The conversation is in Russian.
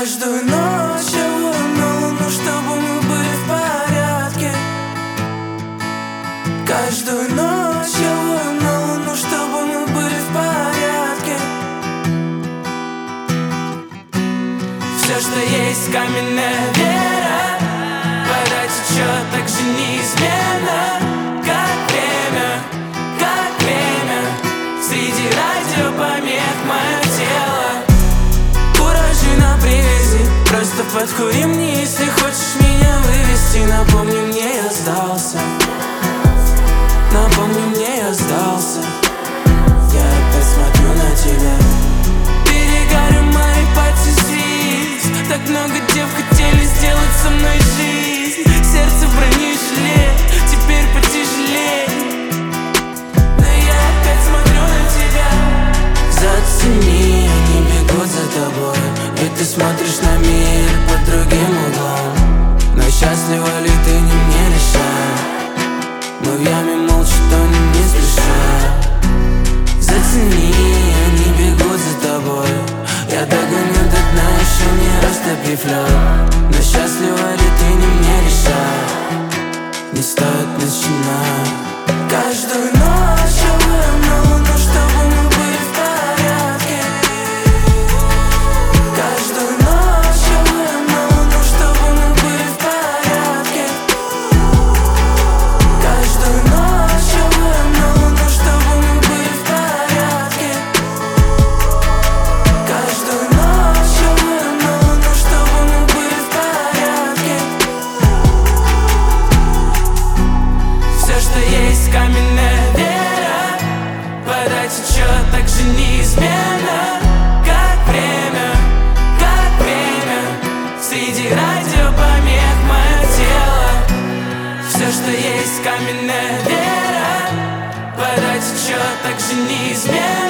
Каждую ночь я вою на луну, чтобы мы были в порядке. Каждую ночь я вою на луну, чтобы мы были в порядке. Все, что есть, каменная вера, вода течет так же неизменно, как время, среди радиопомех мое тело. Куражи на привязи, просто подкури мне, если хочешь меня вывести. Напомни мне, я сдался. Напомни мне, я сдался. Я опять смотрю на тебя. Берега мои потеснись. Так много дев хотели сделать со мной жизнь. Сердце в броне желе, теперь потяжелее. Но я опять смотрю на тебя. Зацени, они бегут за тобой, ведь ты смотришь на мир под другим углом. Но счастлива ли ты, не мне решай. Мы в яме молча тонем не спеша. Зацени, они бегут за тобой. Я догоню до дна, еще не растопив лед. Но счастлива ли ты, не мне решай. Не стоит начинать. Каждую ночь я вою на луну, чтобы мы были в порядке. Каждую ночь я вою на луну, чтобы мы были в порядке. Каждую ночь я вою на луну, чтобы мы были в порядке. Каждую ночь я вою на луну, чтобы мы были в порядке. Все, что есть, каменная вера, вода течет так же неизменно, как время, среди радиопомех мое тело. Все, что есть, каменная вера, вода течет так же неизменно.